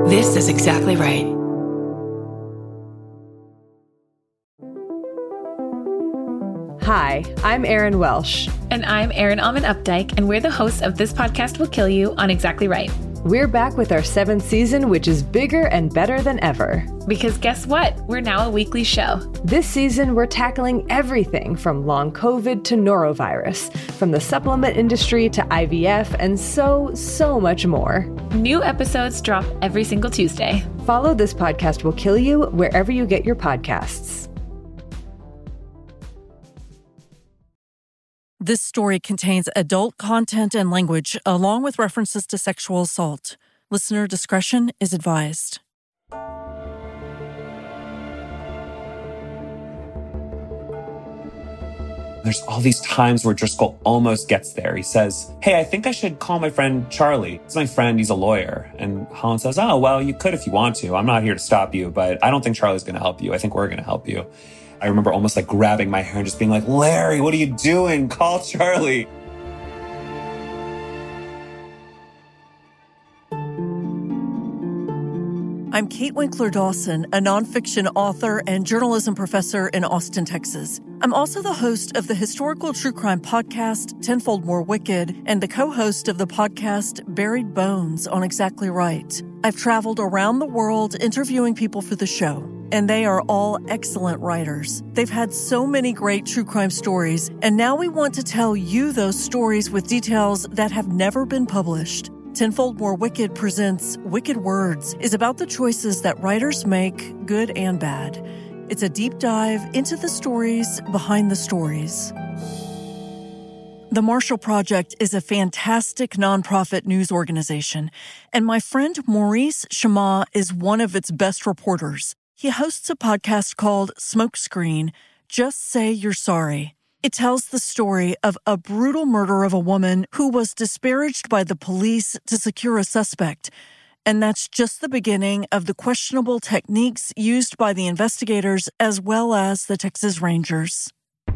This is exactly right. Hi, I'm Erin Welsh. And I'm Erin Alman Updike, and we're the hosts of This Podcast Will Kill You on Exactly Right. We're back with our 7th season, which is bigger and better than ever. Because guess what? We're now a weekly show. This season, we're tackling everything from long COVID to norovirus, from the supplement industry to IVF, and so much more. New episodes drop every single Tuesday. Follow This Podcast Will Kill You wherever you get your podcasts. This story contains adult content and language, along with references to sexual assault. Listener discretion is advised. There's all these times where Driscoll almost gets there. He says, hey, I think I should call my friend Charlie. He's my friend. He's a lawyer. And Holland says, oh, well, you could if you want to. I'm not here to stop you, but I don't think Charlie's going to help you. I think we're going to help you. I remember almost like grabbing my hair and just being like, Larry, what are you doing? Call Charlie. I'm Kate Winkler Dawson, a nonfiction author and journalism professor in Austin, Texas. I'm also the host of the historical true crime podcast, Tenfold More Wicked, and the co-host of the podcast, Buried Bones on Exactly Right. I've traveled around the world interviewing people for the show, and they are all excellent writers. They've had so many great true crime stories, and now we want to tell you those stories with details that have never been published. Tenfold More Wicked presents Wicked Words is about the choices that writers make, good and bad. It's a deep dive into the stories behind the stories. The Marshall Project is a fantastic nonprofit news organization, and my friend Maurice Chammah is one of its best reporters. He hosts a podcast called Smokescreen, Just Say You're Sorry. It tells the story of a brutal murder of a woman who was disparaged by the police to secure a suspect. And that's just the beginning of the questionable techniques used by the investigators as well as the Texas Rangers.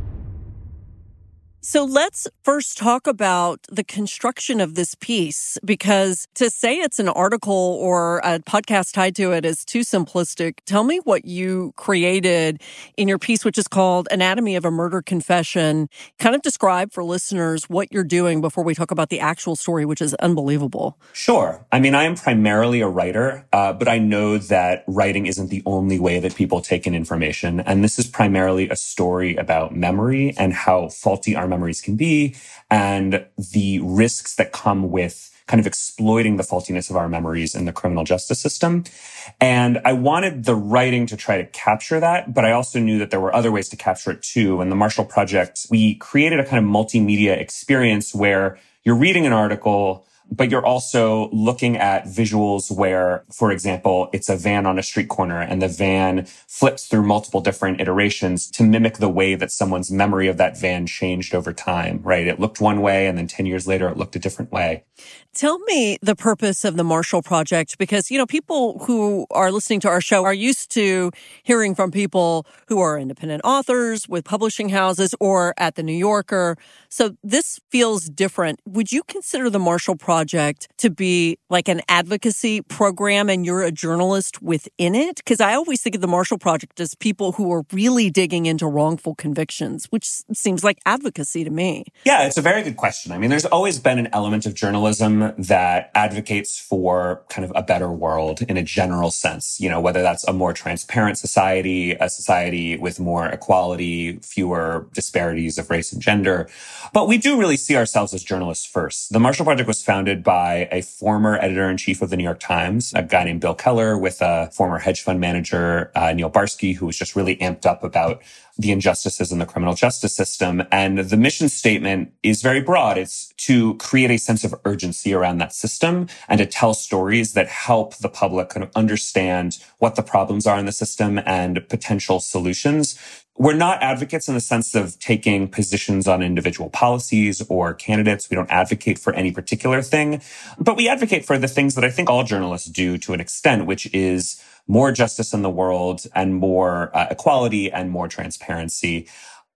So let's first talk about the construction of this piece, because to say it's an article or a podcast tied to it is too simplistic. Tell me what you created in your piece, which is called Anatomy of a Murder Confession. Kind of describe for listeners what you're doing before we talk about the actual story, which is unbelievable. Sure. I mean, I am primarily a writer, but I know that writing isn't the only way that people take in information. And this is primarily a story about memory and how faulty our memories can be, and the risks that come with kind of exploiting the faultiness of our memories in the criminal justice system. And I wanted the writing to try to capture that, but I also knew that there were other ways to capture it too. And the Marshall Project, we created a kind of multimedia experience where you're reading an article, but you're also looking at visuals where, for example, it's a van on a street corner and the van flips through multiple different iterations to mimic the way that someone's memory of that van changed over time, right? It looked one way and then 10 years later it looked a different way. Tell me the purpose of the Marshall Project, because, you know, people who are listening to our show are used to hearing from people who are independent authors with publishing houses or at the New Yorker. So this feels different. Would you consider the Marshall Project to be like an advocacy program and you're a journalist within it? Because I always think of the Marshall Project as people who are really digging into wrongful convictions, which seems like advocacy to me. Yeah, it's a very good question. I mean, there's always been an element of journalism that advocates for kind of a better world in a general sense, you know, whether that's a more transparent society, a society with more equality, fewer disparities of race and gender. But we do really see ourselves as journalists first. The Marshall Project was founded by a former editor-in-chief of the New York Times, a guy named Bill Keller, with a former hedge fund manager, Neil Barsky, who was just really amped up about the injustices in the criminal justice system. And the mission statement is very broad. It's to create a sense of urgency around that system and to tell stories that help the public kind of understand what the problems are in the system and potential solutions. We're not advocates in the sense of taking positions on individual policies or candidates. We don't advocate for any particular thing, but we advocate for the things that I think all journalists do to an extent, which is more justice in the world and more equality and more transparency.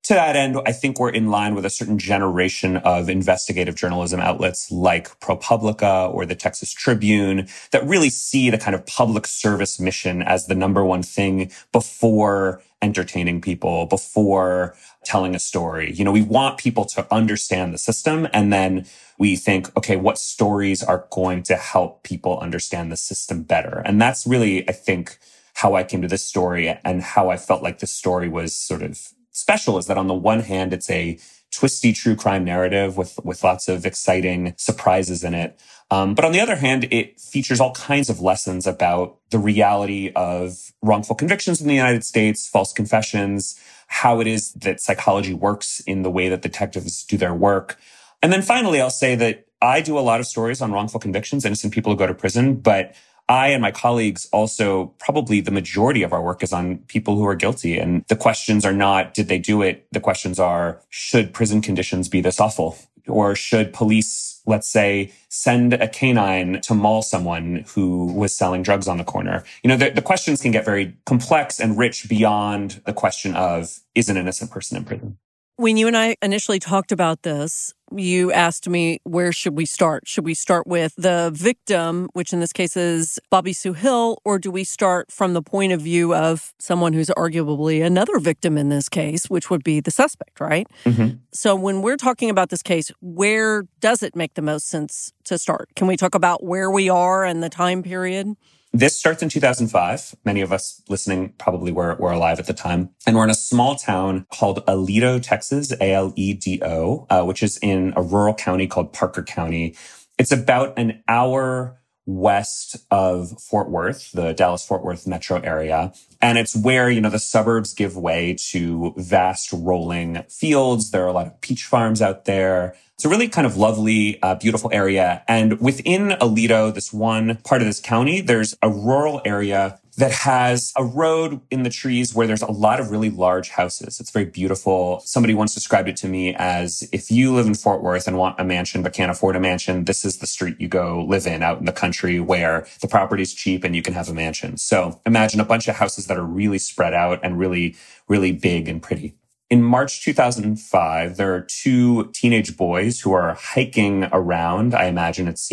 to that end, I think we're in line with a certain generation of investigative journalism outlets like ProPublica or the Texas Tribune that really see the kind of public service mission as the number one thing before entertaining people, before telling a story. We want people to understand the system, and then we think, okay, what stories are going to help people understand the system better? And that's really, I think, how I came to this story and how I felt like this story was sort of special, is that on the one hand, it's a twisty true crime narrative with lots of exciting surprises in it. But on the other hand, it features all kinds of lessons about the reality of wrongful convictions in the United States, false confessions, how it is that psychology works in the way that detectives do their work. And then finally, I'll say that I do a lot of stories on wrongful convictions, innocent people who go to prison, but I and my colleagues also, probably the majority of our work is on people who are guilty. And the questions are not, did they do it? The questions are, should prison conditions be this awful? Or should police, let's say, send a canine to maul someone who was selling drugs on the corner? The questions can get very complex and rich beyond the question of, is an innocent person in prison? When you and I initially talked about this, you asked me, where should we start? Should we start with the victim, which in this case is Bobby Sue Hill, or do we start from the point of view of someone who's arguably another victim in this case, which would be the suspect, right? Mm-hmm. So when we're talking about this case, where does it make the most sense to start? Can we talk about where we are and the time period? This starts in 2005. Many of us listening probably were alive at the time. And we're in a small town called Aledo, Texas, Aledo, which is in a rural county called Parker County. It's about an hour west of Fort Worth, the Dallas-Fort Worth metro area. And it's where, the suburbs give way to vast rolling fields. There are a lot of peach farms out there. It's a really kind of lovely, beautiful area. And within Aledo, this one part of this county, there's a rural area that has a road in the trees where there's a lot of really large houses. It's very beautiful. Somebody once described it to me as, if you live in Fort Worth and want a mansion but can't afford a mansion, this is the street you go live in out in the country where the property's cheap and you can have a mansion. So imagine a bunch of houses that are really spread out and really, really big and pretty. In March 2005, there are two teenage boys who are hiking around. I imagine it's,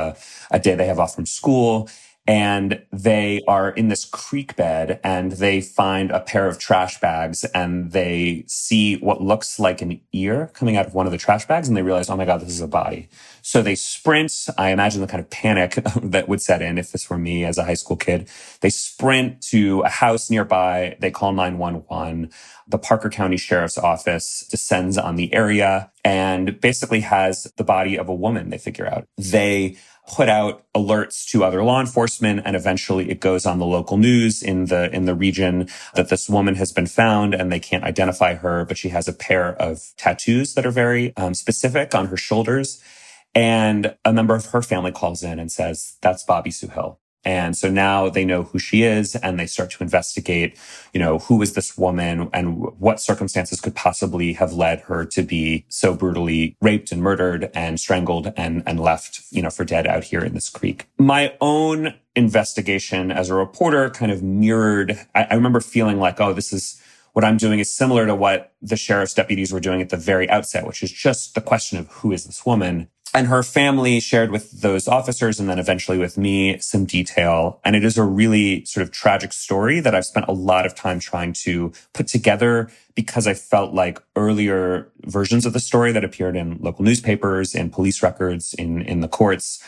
a day they have off from school. And they are in this creek bed and they find a pair of trash bags and they see what looks like an ear coming out of one of the trash bags. And they realize, oh my God, this is a body. So they sprint. I imagine the kind of panic that would set in if this were me as a high school kid. They sprint to a house nearby. They call 911. The Parker County Sheriff's Office descends on the area and basically has the body of a woman, they figure out. They put out alerts to other law enforcement, and eventually it goes on the local news in the region that this woman has been found and they can't identify her, but she has a pair of tattoos that are very specific on her shoulders. And a member of her family calls in and says, that's Bobby Sue Hill. And so now they know who she is and they start to investigate, who is this woman and what circumstances could possibly have led her to be so brutally raped and murdered and strangled and left, for dead out here in this creek. My own investigation as a reporter kind of mirrored, I remember feeling like, oh, this is what I'm doing is similar to what the sheriff's deputies were doing at the very outset, which is just the question of who is this woman? And her family shared with those officers and then eventually with me some detail. And it is a really sort of tragic story that I've spent a lot of time trying to put together because I felt like earlier versions of the story that appeared in local newspapers, in police records, in the courts,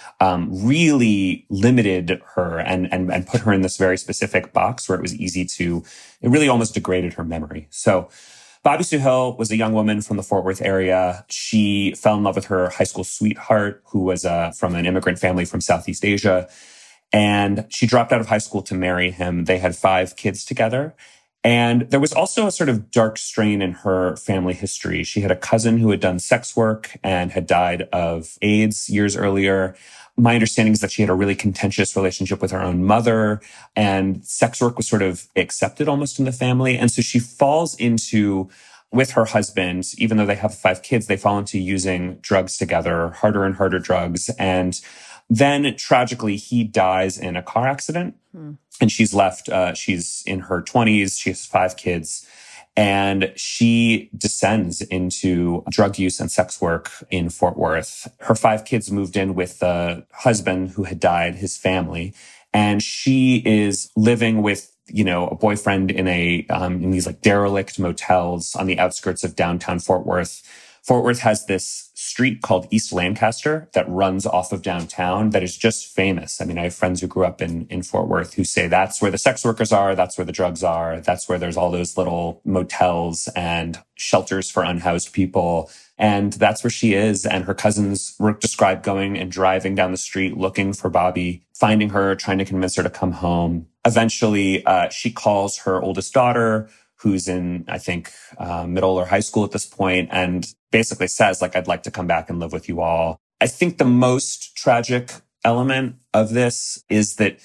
really limited her and put her in this very specific box where it was easy to, it really almost degraded her memory. So Bobby Sue Hill was a young woman from the Fort Worth area. She fell in love with her high school sweetheart, who was from an immigrant family from Southeast Asia. And she dropped out of high school to marry him. They had 5 kids together. And there was also a sort of dark strain in her family history. She had a cousin who had done sex work and had died of AIDS years earlier. My understanding is that she had a really contentious relationship with her own mother, and sex work was sort of accepted almost in the family. And so she falls into, with her husband, even though they have 5 kids, they fall into using drugs together, harder and harder drugs. And then tragically, he dies in a car accident. And she's left, she's in her 20s. She has 5 kids. And she descends into drug use and sex work in Fort Worth. Her 5 kids moved in with the husband who had died, his family. And she is living with, a boyfriend in in these like derelict motels on the outskirts of downtown Fort Worth. Fort Worth has this street called East Lancaster that runs off of downtown that is just famous. I mean, I have friends who grew up in Fort Worth who say that's where the sex workers are, that's where the drugs are, that's where there's all those little motels and shelters for unhoused people. And that's where she is. And her cousins were described going and driving down the street looking for Bobby, finding her, trying to convince her to come home. Eventually, she calls her oldest daughter, who's in, I think, middle or high school at this point, and basically says, like, I'd like to come back and live with you all. I think the most tragic element of this is that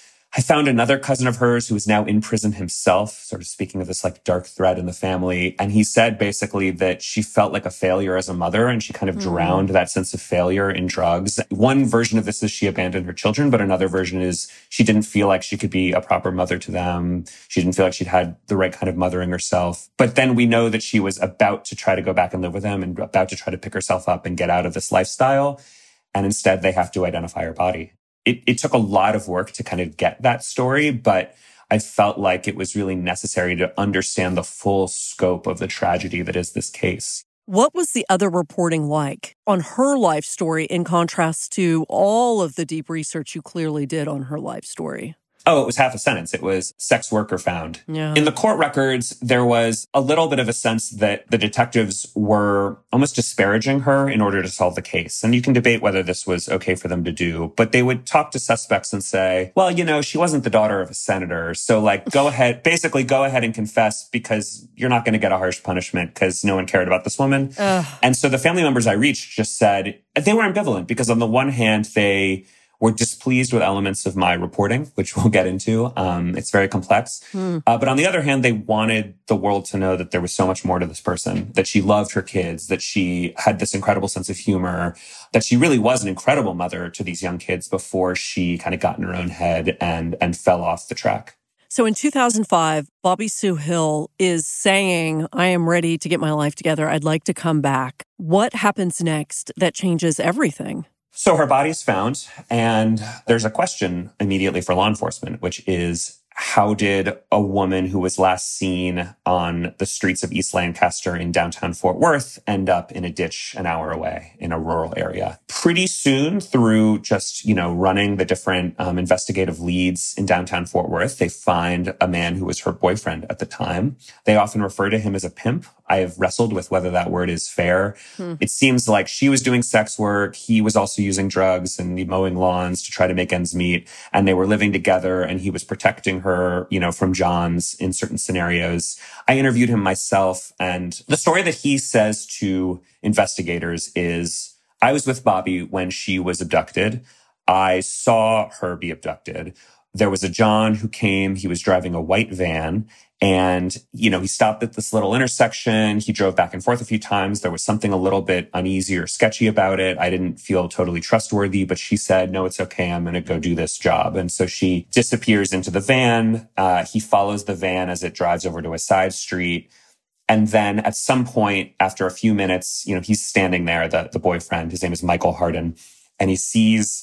I found another cousin of hers who is now in prison himself, sort of speaking of this like dark thread in the family. And he said basically that she felt like a failure as a mother and she kind of drowned that sense of failure in drugs. One version of this is she abandoned her children, but another version is she didn't feel like she could be a proper mother to them. She didn't feel like she'd had the right kind of mothering herself. But then we know that she was about to try to go back and live with him and about to try to pick herself up and get out of this lifestyle. And instead they have to identify her body. It took a lot of work to kind of get that story, but I felt like it was really necessary to understand the full scope of the tragedy that is this case. What was the other reporting like on her life story in contrast to all of the deep research you clearly did on her life story? Oh, it was half a sentence. It was sex worker found. Yeah. In the court records, there was a little bit of a sense that the detectives were almost disparaging her in order to solve the case. And you can debate whether this was okay for them to do, but they would talk to suspects and say, well, she wasn't the daughter of a senator. So go ahead and confess because you're not going to get a harsh punishment because no one cared about this woman. And so the family members I reached just said they were ambivalent because on the one hand, they were displeased with elements of my reporting, which we'll get into. It's very complex. But on the other hand, they wanted the world to know that there was so much more to this person, that she loved her kids, that she had this incredible sense of humor, that she really was an incredible mother to these young kids before she kind of got in her own head and fell off the track. So in 2005, Bobby Sue Hill is saying, I am ready to get my life together. I'd like to come back. What happens next that changes everything? So her body is found, and there's a question immediately for law enforcement, which is, how did a woman who was last seen on the streets of East Lancaster in downtown Fort Worth end up in a ditch an hour away in a rural area? Pretty soon, through just, running the different investigative leads in downtown Fort Worth, they find a man who was her boyfriend at the time. They often refer to him as a pimp. I have wrestled with whether that word is fair. It seems like she was doing sex work. He was also using drugs and mowing lawns to try to make ends meet. And they were living together and he was protecting her, from Johns in certain scenarios. I interviewed him myself. And the story that he says to investigators is, I was with Bobby when she was abducted. I saw her be abducted. There was a John who came. He was driving a white van. And, he stopped at this little intersection. He drove back and forth a few times. There was something a little bit uneasy or sketchy about it. I didn't feel totally trustworthy, but she said, no, it's okay. I'm going to go do this job. And so she disappears into the van. He follows the van as it drives over to a side street. And then at some point, after a few minutes, he's standing there, the boyfriend, his name is Michael Harden, and he sees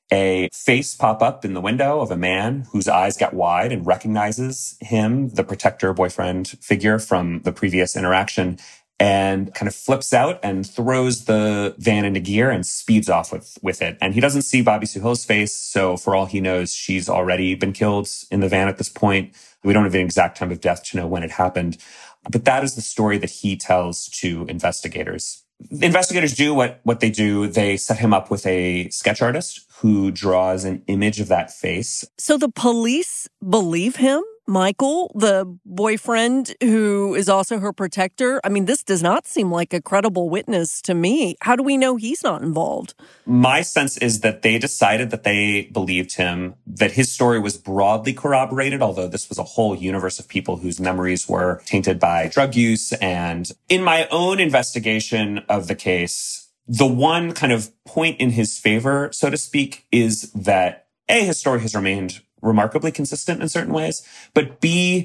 a face pop up in the window of a man whose eyes get wide and recognizes him, the protector boyfriend figure from the previous interaction, and kind of flips out and throws the van into gear and speeds off with it. And he doesn't see Bobby Sue Hill's face, so for all he knows, she's already been killed in the van at this point. We don't have an exact time of death to know when it happened. But that is the story that he tells to investigators. The investigators do what they do. They set him up with a sketch artist who draws an image of that face. So the police believe him? Michael, the boyfriend who is also her protector? I mean, this does not seem like a credible witness to me. How do we know he's not involved? My sense is that they decided that they believed him, that his story was broadly corroborated, although this was a whole universe of people whose memories were tainted by drug use. And in my own investigation of the case, the one kind of point in his favor, so to speak, is that A, his story has remained remarkably consistent in certain ways, but B,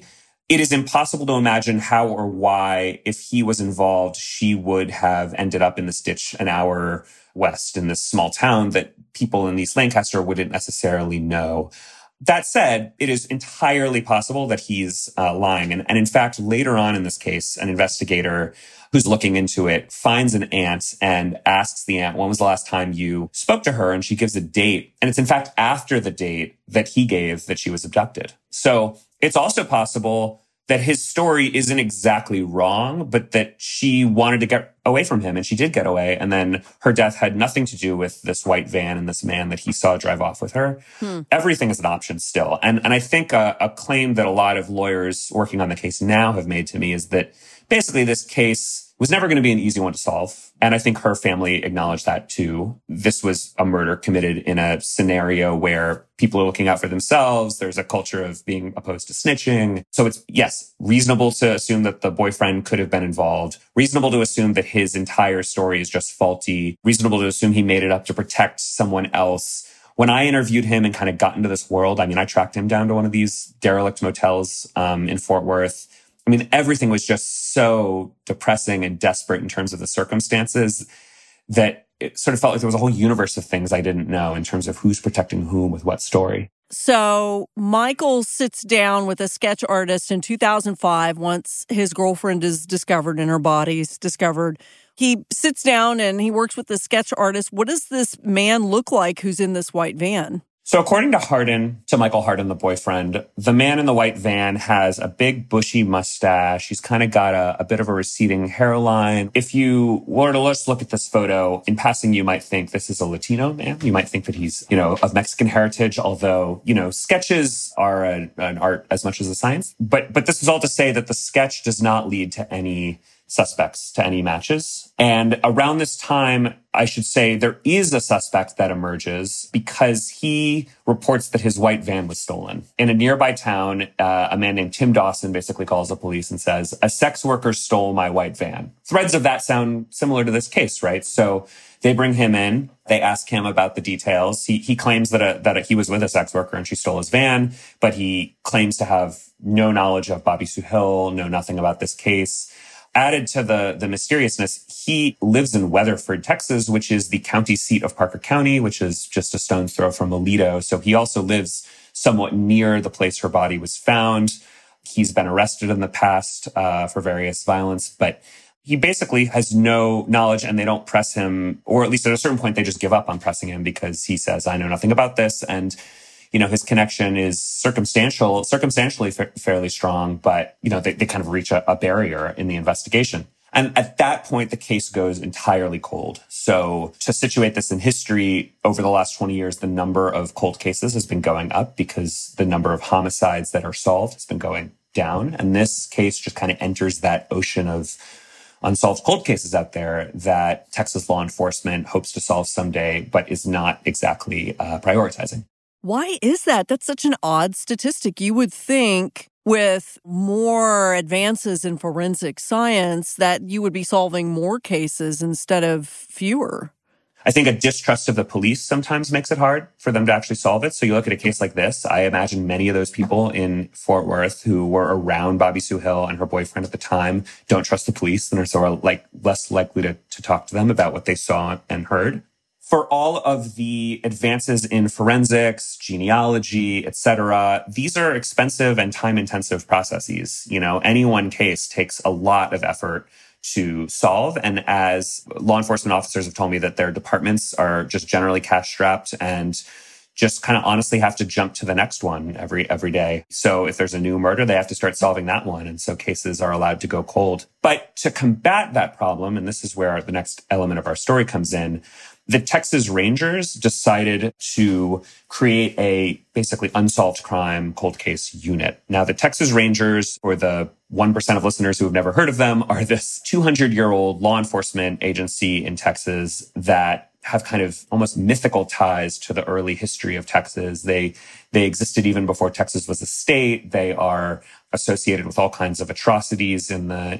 it is impossible to imagine how or why, if he was involved, she would have ended up in this ditch an hour west in this small town that people in East Lancaster wouldn't necessarily know. That said, it is entirely possible that he's lying. And in fact, later on in this case, an investigator who's looking into it finds an aunt and asks the aunt, when was the last time you spoke to her? And she gives a date. And it's in fact after the date that he gave that she was abducted. So it's also possible that his story isn't exactly wrong, but that she wanted to get away from him, and she did get away. And then her death had nothing to do with this white van and this man that he saw drive off with her. Everything is an option still. And I think a claim that a lot of lawyers working on the case now have made to me is that basically this case was never going to be an easy one to solve. And I think her family acknowledged that too. This was a murder committed in a scenario where people are looking out for themselves. There's a culture of being opposed to snitching. So it's, yes, reasonable to assume that the boyfriend could have been involved. Reasonable to assume that his entire story is just faulty. Reasonable to assume he made it up to protect someone else. When I interviewed him and kind of got into this world, I mean, I tracked him down to one of these derelict motels in Fort Worth. I mean, everything was just so depressing and desperate in terms of the circumstances that it sort of felt like there was a whole universe of things I didn't know in terms of who's protecting whom with what story. So Michael sits down with a sketch artist in 2005 once his girlfriend is discovered and her body's discovered. He sits down and he works with the sketch artist. What does this man look like who's in this white van? So according to Michael Hardin, the boyfriend, the man in the white van has a big bushy mustache. He's kind of got a bit of a receding hairline. If you were to just look at this photo, in passing, you might think this is a Latino man. You might think that he's, of Mexican heritage, although, sketches are an art as much as a science. But this is all to say that the sketch does not lead to any suspects, to any matches. And around this time, I should say, there is a suspect that emerges because he reports that his white van was stolen. In a nearby town, a man named Tim Dawson basically calls the police and says, a sex worker stole my white van. Threads of that sound similar to this case, right? So they bring him in. They ask him about the details. He claims that he was with a sex worker and she stole his van, but he claims to have no knowledge of Bobby Sue Hill, know nothing about this case. Added to the mysteriousness, he lives in Weatherford, Texas, which is the county seat of Parker County, which is just a stone's throw from Aledo. So he also lives somewhat near the place her body was found. He's been arrested in the past for various violence, but he basically has no knowledge, and they don't press him, or at least at a certain point, they just give up on pressing him because he says, I know nothing about this. And his connection is circumstantially fairly strong, but, they kind of reach a barrier in the investigation. And at that point, the case goes entirely cold. So to situate this in history, over the last 20 years, the number of cold cases has been going up because the number of homicides that are solved has been going down. And this case just kind of enters that ocean of unsolved cold cases out there that Texas law enforcement hopes to solve someday, but is not exactly prioritizing. Why is that? That's such an odd statistic. You would think with more advances in forensic science that you would be solving more cases instead of fewer. I think a distrust of the police sometimes makes it hard for them to actually solve it. So you look at a case like this, I imagine many of those people in Fort Worth who were around Bobby Sue Hill and her boyfriend at the time don't trust the police and are sort of less likely to talk to them about what they saw and heard. For all of the advances in forensics, genealogy, et cetera, these are expensive and time-intensive processes. Any one case takes a lot of effort to solve. And as law enforcement officers have told me that their departments are just generally cash-strapped and just kind of honestly have to jump to the next one every day. So if there's a new murder, they have to start solving that one. And so cases are allowed to go cold. But to combat that problem, and this is where the next element of our story comes in, the Texas Rangers decided to create a basically unsolved crime cold case unit. Now, the Texas Rangers, or the 1% of listeners who have never heard of them, are this 200-year-old law enforcement agency in Texas that have kind of almost mythical ties to the early history of Texas. They existed even before Texas was a state. They are associated with all kinds of atrocities in the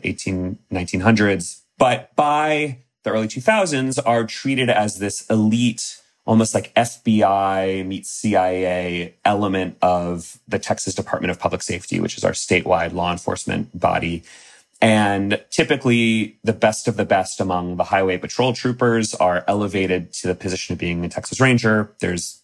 1900s. But by the early 2000s, are treated as this elite almost like FBI meets CIA element of the Texas Department of Public Safety, which is our statewide law enforcement body. And typically the best of the best among the highway patrol troopers are elevated to the position of being a Texas Ranger. There's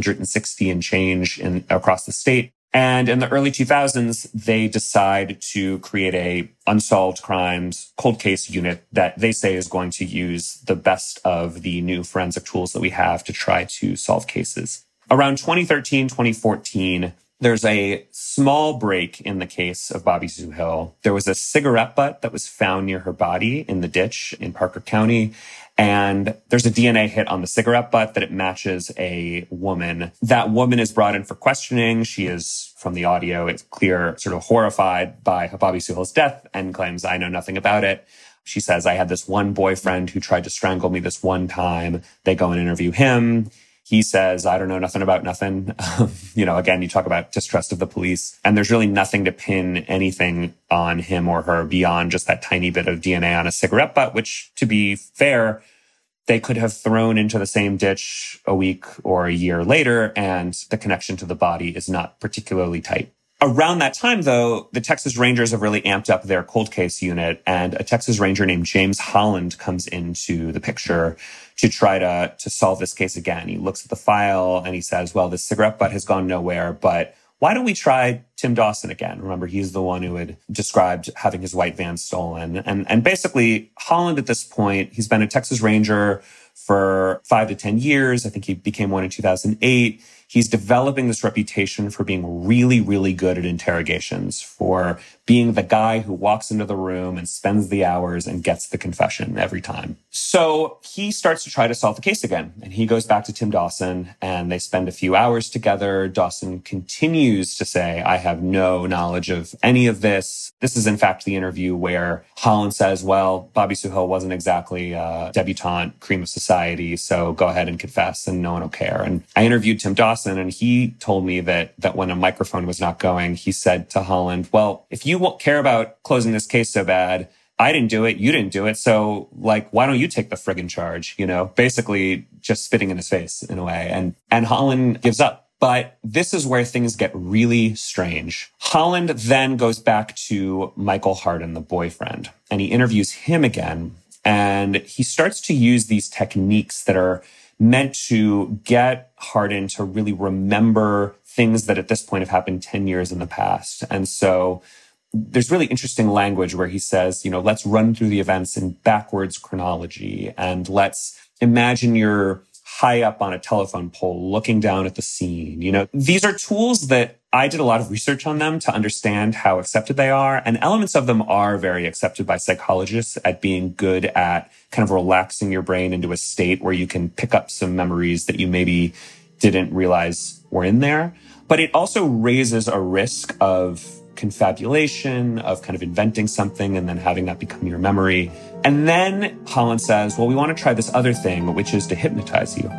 160 and change across the state. And in the early 2000s, they decide to create a unsolved crimes cold case unit that they say is going to use the best of the new forensic tools that we have to try to solve cases. Around 2013, 2014, there's a small break in the case of Bobby Sue Hill. There was a cigarette butt that was found near her body in the ditch in Parker County. And there's a DNA hit on the cigarette butt that it matches a woman. That woman is brought in for questioning. She is, from the audio, it's clear, sort of horrified by Bobby Sue Hill's death and claims, I know nothing about it. She says, I had this one boyfriend who tried to strangle me this one time. They go and interview him. He says, I don't know nothing about nothing. Again, you talk about distrust of the police. And there's really nothing to pin anything on him or her beyond just that tiny bit of DNA on a cigarette butt, which, to be fair, they could have thrown into the same ditch a week or a year later, and the connection to the body is not particularly tight. Around that time, though, the Texas Rangers have really amped up their cold case unit, and a Texas Ranger named James Holland comes into the picture to try to solve this case again. He looks at the file and he says, well, this cigarette butt has gone nowhere, but why don't we try Tim Dawson again? Remember, he's the one who had described having his white van stolen. And basically, Holland at this point, he's been a Texas Ranger for 5 to 10 years. I think he became one in 2008. He's developing this reputation for being really, really good at interrogations, for being the guy who walks into the room and spends the hours and gets the confession every time. So he starts to try to solve the case again. And he goes back to Tim Dawson and they spend a few hours together. Dawson continues to say, I have no knowledge of any of this. This is, in fact, the interview where Holland says, well, Bobby Sue Hill wasn't exactly a debutante, cream of society, so go ahead and confess and no one will care. And I interviewed Tim Dawson and he told me that when a microphone was not going, he said to Holland, well, if you won't care about closing this case so bad, I didn't do it, you didn't do it, so why don't you take the friggin' charge? Basically just spitting in his face in a way. And Holland gives up. But this is where things get really strange. Holland then goes back to Michael Hardin, the boyfriend, and he interviews him again. And he starts to use these techniques that are meant to get Hardin to really remember things that at this point have happened 10 years in the past. And so there's really interesting language where he says, let's run through the events in backwards chronology and let's imagine you're high up on a telephone pole looking down at the scene. These are tools that I did a lot of research on them to understand how accepted they are. And elements of them are very accepted by psychologists at being good at kind of relaxing your brain into a state where you can pick up some memories that you maybe didn't realize were in there. But it also raises a risk of confabulation, of kind of inventing something and then having that become your memory. And then Holland says, well, we want to try this other thing, which is to hypnotize you.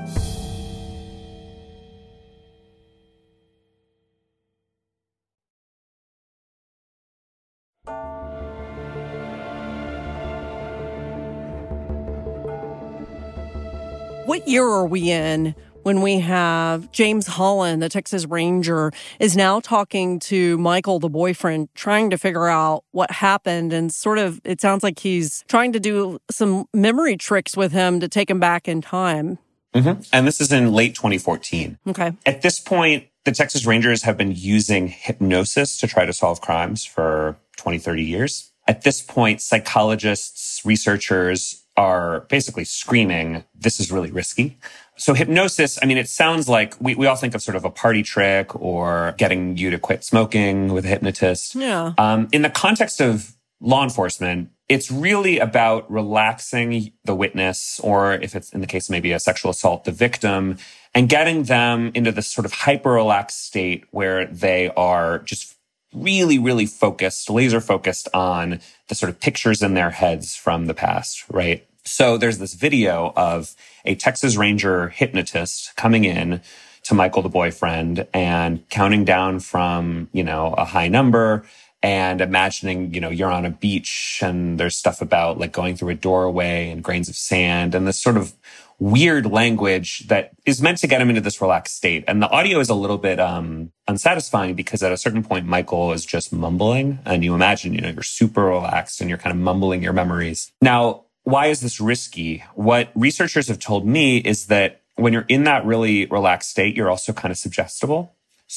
What year are we in when we have James Holland, the Texas Ranger, is now talking to Michael, the boyfriend, trying to figure out what happened, and sort of, it sounds like he's trying to do some memory tricks with him to take him back in time. Mm-hmm. And this is in late 2014. Okay. At this point, the Texas Rangers have been using hypnosis to try to solve crimes for 20, 30 years. At this point, psychologists, researchers are basically screaming, this is really risky. So hypnosis, it sounds like we all think of sort of a party trick or getting you to quit smoking with a hypnotist. Yeah. In the context of law enforcement, it's really about relaxing the witness, or if it's in the case maybe a sexual assault, the victim, and getting them into this sort of hyper-relaxed state where they are just really, really focused, laser focused on the sort of pictures in their heads from the past, right? So there's this video of a Texas Ranger hypnotist coming in to Michael, the boyfriend, and counting down from, a high number and imagining, you're on a beach and there's stuff about like going through a doorway and grains of sand and this sort of weird language that is meant to get him into this relaxed state. And the audio is a little bit unsatisfying because at a certain point, Michael is just mumbling. And you imagine, you're super relaxed and you're kind of mumbling your memories. Now, why is this risky? What researchers have told me is that when you're in that really relaxed state, you're also kind of suggestible.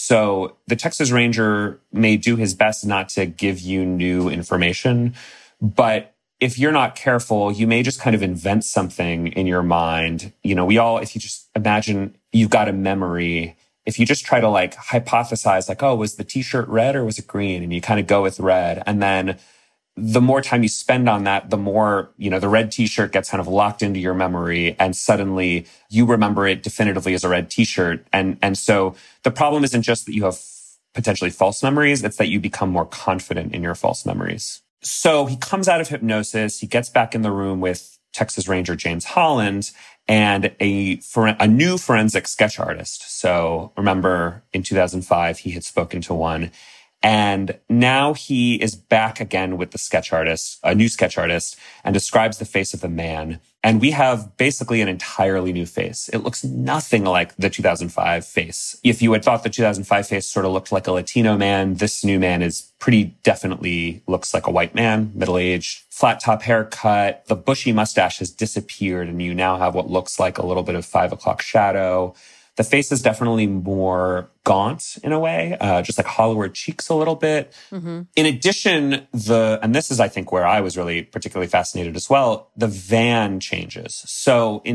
So the Texas Ranger may do his best not to give you new information, but if you're not careful, you may just kind of invent something in your mind. If you just imagine you've got a memory, if you just try to hypothesize, oh, was the t-shirt red or was it green? And you kind of go with red. And then the more time you spend on that, the more, the red t-shirt gets kind of locked into your memory and suddenly you remember it definitively as a red t-shirt. And so the problem isn't just that you have potentially false memories, it's that you become more confident in your false memories. So he comes out of hypnosis, he gets back in the room with Texas Ranger James Holland and a new forensic sketch artist. So remember in 2005, he had spoken to one. And now he is back again with the sketch artist, a new sketch artist, and describes the face of the man. And we have basically an entirely new face. It looks nothing like the 2005 face. If you had thought the 2005 face sort of looked like a Latino man, this new man is pretty definitely looks like a white man, middle-aged, flat top haircut. The bushy mustache has disappeared, and you now have what looks like a little bit of 5 o'clock shadow. The face is definitely more gaunt in a way, just like hollower cheeks a little bit. Mm-hmm. In addition, and this is, I think, where I was really particularly fascinated as well, the van changes. So in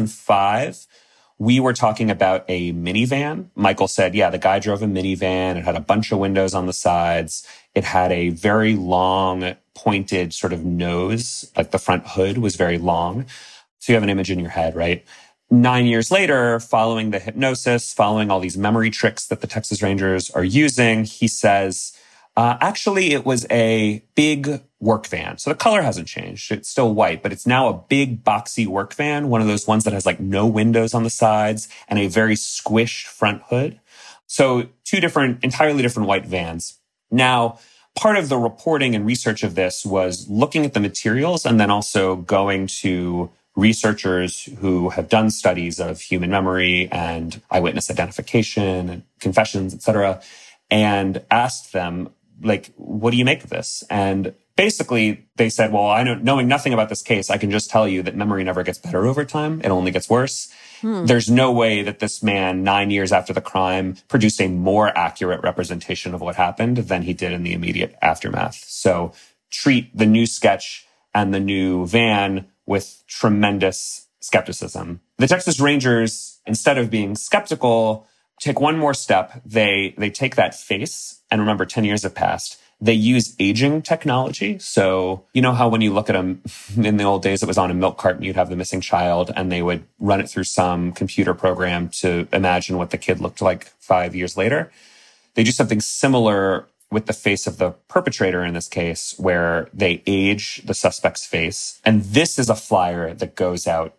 2005, we were talking about a minivan. Michael said, yeah, the guy drove a minivan. It had a bunch of windows on the sides. It had a very long, pointed sort of nose, like the front hood was very long. So you have an image in your head, right? 9 years later, following the hypnosis, following all these memory tricks that the Texas Rangers are using, he says, actually, it was a big work van. So the color hasn't changed. It's still white, but it's now a big boxy work van, one of those ones that has no windows on the sides and a very squished front hood. So entirely different white vans. Now, part of the reporting and research of this was looking at the materials and then also going to researchers who have done studies of human memory and eyewitness identification and confessions, et cetera, and asked them, what do you make of this? And basically they said, well, knowing nothing about this case, I can just tell you that memory never gets better over time. It only gets worse. There's no way that this man, 9 years after the crime, produced a more accurate representation of what happened than he did in the immediate aftermath. So treat the new sketch and the new van with tremendous skepticism. The Texas Rangers, instead of being skeptical, take one more step. They take that face, and remember, 10 years have passed. They use aging technology. So you know how when you look at them in the old days, it was on a milk carton, you'd have the missing child, and they would run it through some computer program to imagine what the kid looked like 5 years later. They do something similar with the face of the perpetrator in this case, where they age the suspect's face. And this is a flyer that goes out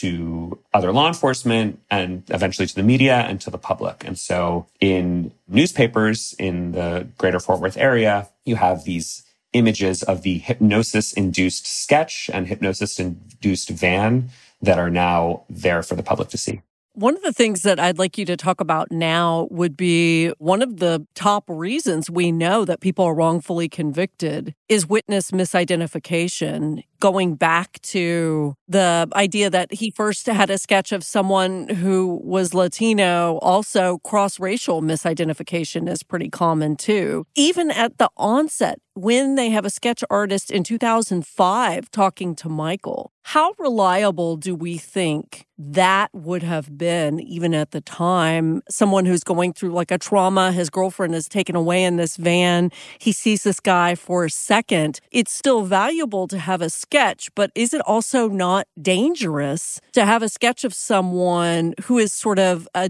to other law enforcement and eventually to the media and to the public. And so in newspapers in the greater Fort Worth area, you have these images of the hypnosis-induced sketch and hypnosis-induced van that are now there for the public to see. One of the things that I'd like you to talk about now would be one of the top reasons we know that people are wrongfully convicted is witness misidentification. Going back to the idea that he first had a sketch of someone who was Latino, also cross-racial misidentification is pretty common too. Even at the onset, when they have a sketch artist in 2005 talking to Michael, how reliable do we think that would have been even at the time? Someone who's going through a trauma, his girlfriend is taken away in this van, he sees this guy for a second. It's still valuable to have a sketch, but is it also not dangerous to have a sketch of someone who is sort of a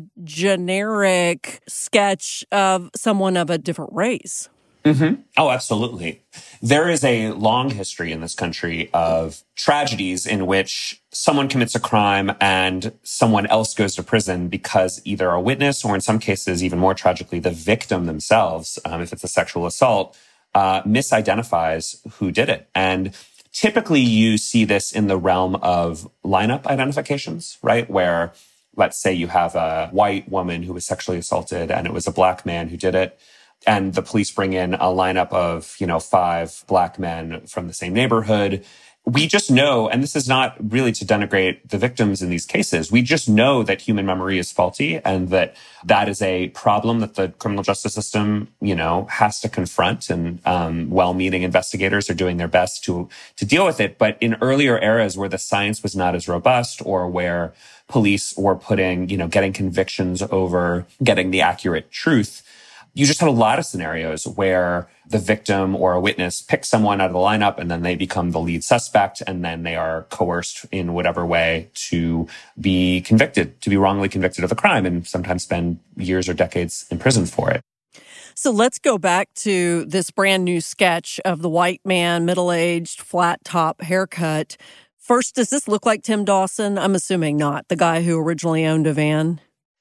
generic sketch of someone of a different race? Mm-hmm. Oh, absolutely. There is a long history in this country of tragedies in which someone commits a crime and someone else goes to prison because either a witness or in some cases, even more tragically, the victim themselves, if it's a sexual assault, misidentifies who did it. And typically you see this in the realm of lineup identifications, right? Where let's say you have a white woman who was sexually assaulted and it was a black man who did it. And the police bring in a lineup of, 5 black men from the same neighborhood. We just know, and this is not really to denigrate the victims in these cases, we just know that human memory is faulty and that is a problem that the criminal justice system, has to confront. And well-meaning investigators are doing their best to deal with it. But in earlier eras where the science was not as robust or where police were getting convictions over getting the accurate truth, you just had a lot of scenarios where the victim or a witness picks someone out of the lineup and then they become the lead suspect and then they are coerced in whatever way to be convicted, to be wrongly convicted of a crime and sometimes spend years or decades in prison for it. So let's go back to this brand new sketch of the white man, middle-aged, flat top haircut. First, does this look like Tim Dawson? I'm assuming not, the guy who originally owned a van.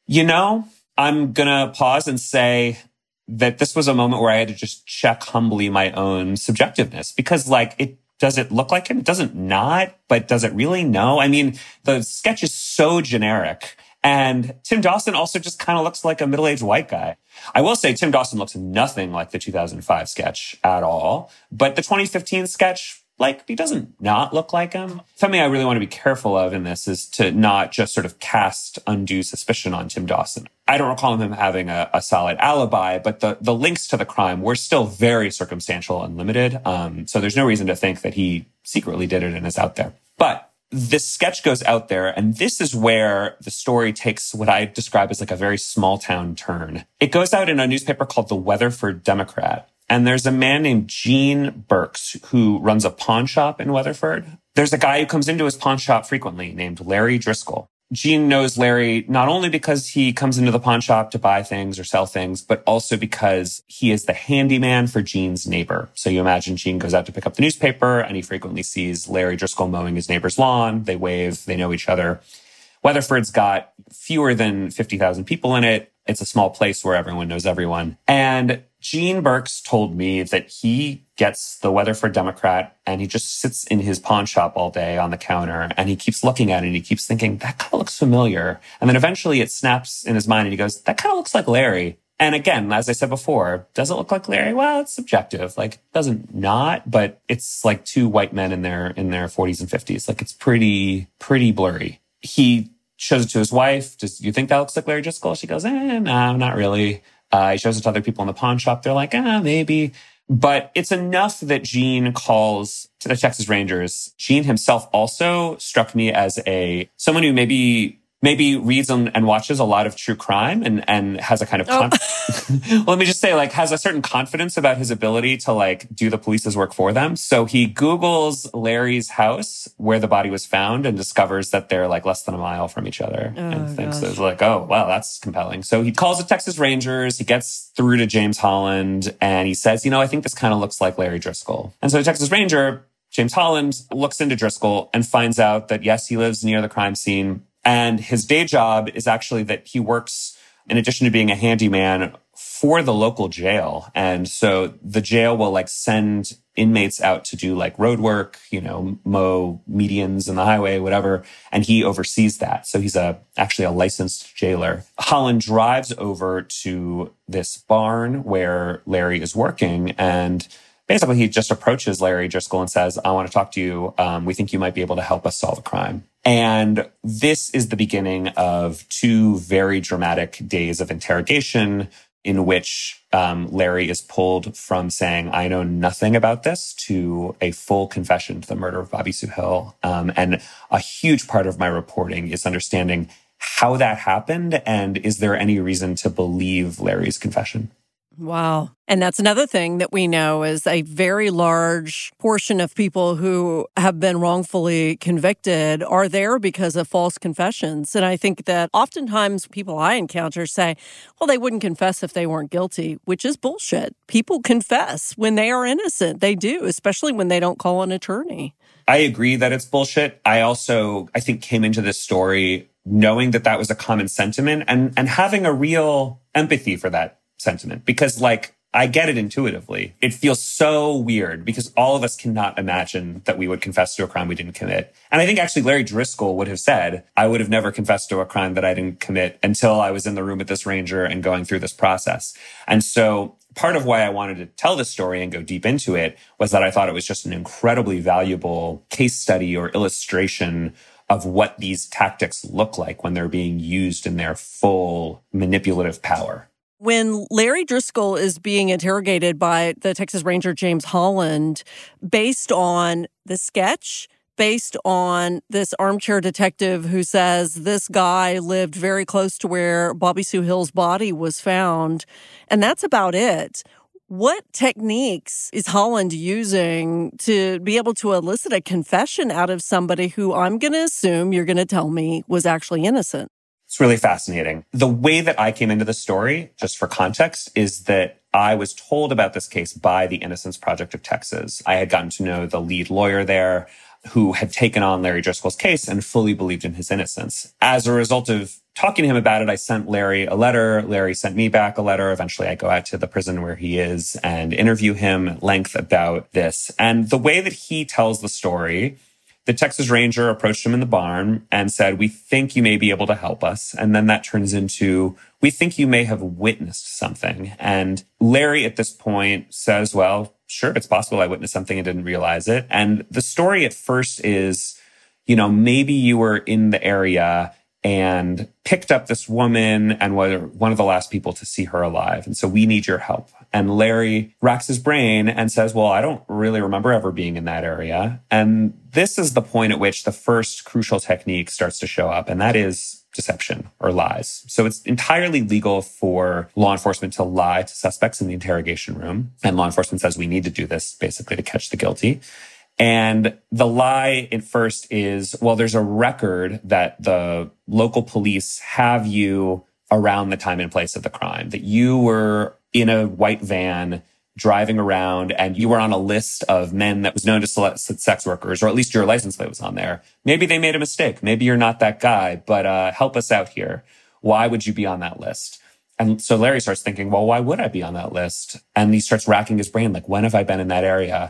I'm going to pause and say that this was a moment where I had to just check humbly my own subjectiveness because does it look like him? It doesn't not, but does it really? No. I mean, the sketch is so generic and Tim Dawson also just kind of looks like a middle-aged white guy. I will say Tim Dawson looks nothing like the 2005 sketch at all, but the 2015 sketch, he doesn't not look like him. Something I really want to be careful of in this is to not just sort of cast undue suspicion on Tim Dawson. I don't recall him having a solid alibi, but the links to the crime were still very circumstantial and limited. So there's no reason to think that he secretly did it and is out there. But this sketch goes out there, and this is where the story takes what I describe as a very small town turn. It goes out in a newspaper called the Weatherford Democrat. And there's a man named Gene Burks who runs a pawn shop in Weatherford. There's a guy who comes into his pawn shop frequently named Larry Driscoll. Gene knows Larry not only because he comes into the pawn shop to buy things or sell things, but also because he is the handyman for Gene's neighbor. So you imagine Gene goes out to pick up the newspaper and he frequently sees Larry Driscoll mowing his neighbor's lawn. They wave, they know each other. Weatherford's got fewer than 50,000 people in it. It's a small place where everyone knows everyone. And Gene Burks told me that he gets the Weatherford Democrat and he just sits in his pawn shop all day on the counter and he keeps looking at it and he keeps thinking, that kind of looks familiar. And then eventually it snaps in his mind and he goes, that kind of looks like Larry. And again, as I said before, does it look like Larry? Well, it's subjective. Doesn't not, but it's like 2 white men in their 40s and 50s. It's pretty blurry. He shows it to his wife. Do you think that looks like Larry Driscoll? She goes, no, not really. He shows it to other people in the pawn shop. They're like, maybe. But it's enough that Gene calls to the Texas Rangers. Gene himself also struck me as someone who maybe reads and watches a lot of true crime and has a kind of, well, let me just say, has a certain confidence about his ability to do the police's work for them. So he Googles Larry's house where the body was found and discovers that they're less than a mile from each other and thinks it's oh, wow, that's compelling. So he calls the Texas Rangers. He gets through to James Holland and he says, I think this kind of looks like Larry Driscoll. And so the Texas Ranger, James Holland, looks into Driscoll and finds out that, yes, he lives near the crime scene. And his day job is actually that he works, in addition to being a handyman, for the local jail. And so the jail will send inmates out to do road work, mow medians in the highway, whatever. And he oversees that. So he's actually a licensed jailer. Holland drives over to this barn where Larry is working and basically he just approaches Larry Driscoll and says, I want to talk to you. We think you might be able to help us solve a crime. And this is the beginning of 2 very dramatic days of interrogation in which Larry is pulled from saying, I know nothing about this, to a full confession to the murder of Bobby Sue Hill. And a huge part of my reporting is understanding how that happened and is there any reason to believe Larry's confession. Wow. And that's another thing that we know is a very large portion of people who have been wrongfully convicted are there because of false confessions. And I think that oftentimes people I encounter say, well, they wouldn't confess if they weren't guilty, which is bullshit. People confess when they are innocent. They do, especially when they don't call an attorney. I agree that it's bullshit. I think, came into this story knowing that that was a common sentiment and having a real empathy for that sentiment. Because I get it intuitively. It feels so weird because all of us cannot imagine that we would confess to a crime we didn't commit. And I think actually Larry Driscoll would have said, I would have never confessed to a crime that I didn't commit until I was in the room with this ranger and going through this process. And so part of why I wanted to tell this story and go deep into it was that I thought it was just an incredibly valuable case study or illustration of what these tactics look like when they're being used in their full manipulative power. When Larry Driscoll is being interrogated by the Texas Ranger James Holland, based on the sketch, based on this armchair detective who says this guy lived very close to where Bobby Sue Hill's body was found, and that's about it. What techniques is Holland using to be able to elicit a confession out of somebody who I'm going to assume you're going to tell me was actually innocent? It's really fascinating. The way that I came into the story, just for context, is that I was told about this case by the Innocence Project of Texas. I had gotten to know the lead lawyer there who had taken on Larry Driscoll's case and fully believed in his innocence. As a result of talking to him about it, I sent Larry a letter. Larry sent me back a letter. Eventually, I go out to the prison where he is and interview him at length about this. And the way that he tells the story, the Texas Ranger approached him in the barn and said, we think you may be able to help us. And then that turns into, we think you may have witnessed something. And Larry at this point says, well, sure, it's possible I witnessed something and didn't realize it. And the story at first is, maybe you were in the area and picked up this woman and were one of the last people to see her alive. And so we need your help. And Larry racks his brain and says, well, I don't really remember ever being in that area. And this is the point at which the first crucial technique starts to show up, and that is deception or lies. So it's entirely legal for law enforcement to lie to suspects in the interrogation room. And law enforcement says we need to do this basically to catch the guilty. And the lie at first is, well, there's a record that the local police have you around the time and place of the crime, that you were in a white van driving around and you were on a list of men that was known to solicit sex workers, or at least your license plate was on there. Maybe they made a mistake. Maybe you're not that guy, but help us out here. Why would you be on that list? And so Larry starts thinking, well, why would I be on that list? And he starts racking his brain, like, when have I been in that area?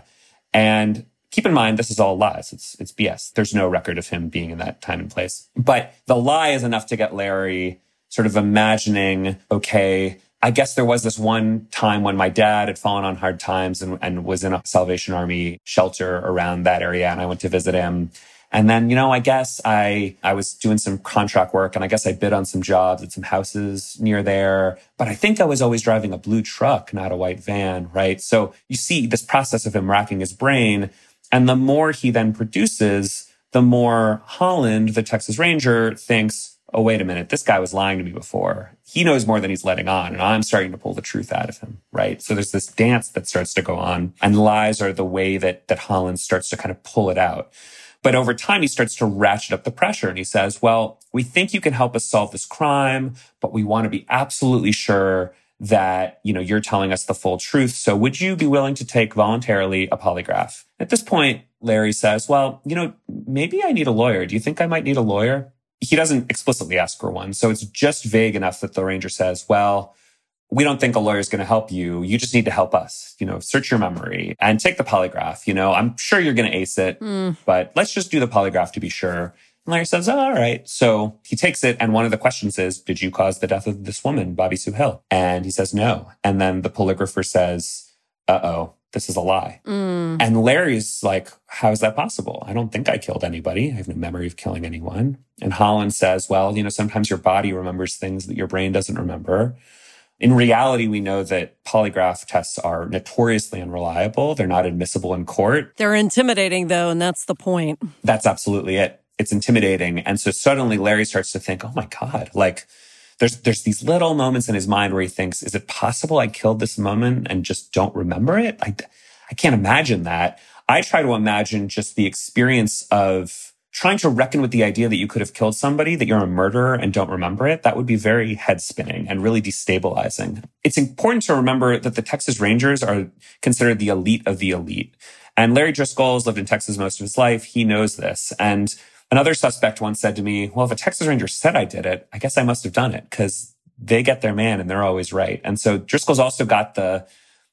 And keep in mind, this is all lies. It's BS. There's no record of him being in that time and place. But the lie is enough to get Larry sort of imagining, okay, I guess there was this one time when my dad had fallen on hard times and was in a Salvation Army shelter around that area, and I went to visit him. And then, I guess I was doing some contract work, and I guess I bid on some jobs at some houses near there. But I think I was always driving a blue truck, not a white van, right? So you see this process of him racking his brain. And the more he then produces, the more Holland, the Texas Ranger, thinks, oh, wait a minute, this guy was lying to me before. He knows more than he's letting on, and I'm starting to pull the truth out of him, right? So there's this dance that starts to go on, and lies are the way that Holland starts to kind of pull it out. But over time, he starts to ratchet up the pressure, and he says, well, we think you can help us solve this crime, but we want to be absolutely sure that, you're telling us the full truth. So would you be willing to take voluntarily a polygraph? At this point, Larry says, well, maybe I need a lawyer. Do you think I might need a lawyer? He doesn't explicitly ask for one. So it's just vague enough that the ranger says, well, we don't think a lawyer is going to help you. You just need to help us, search your memory and take the polygraph. I'm sure you're going to ace it, but let's just do the polygraph to be sure. And Larry says, oh, all right. So he takes it. And one of the questions is, did you cause the death of this woman, Bobby Sue Hill? And he says, no. And then the polygrapher says, uh-oh, this is a lie. And Larry's like, how is that possible? I don't think I killed anybody. I have no memory of killing anyone. And Holland says, well, sometimes your body remembers things that your brain doesn't remember. In reality, we know that polygraph tests are notoriously unreliable. They're not admissible in court. They're intimidating, though, and that's the point. That's absolutely it. It's intimidating. And so suddenly Larry starts to think, oh my God, like there's these little moments in his mind where he thinks, is it possible I killed this woman and just don't remember it? I can't imagine that. I try to imagine just the experience of trying to reckon with the idea that you could have killed somebody, that you're a murderer and don't remember it. That would be very head spinning and really destabilizing. It's important to remember that the Texas Rangers are considered the elite of the elite. And Larry Driscoll has lived in Texas most of his life. He knows this. And another suspect once said to me, well, if a Texas Ranger said I did it, I guess I must have done it, because they get their man and they're always right. And so Driscoll's also got the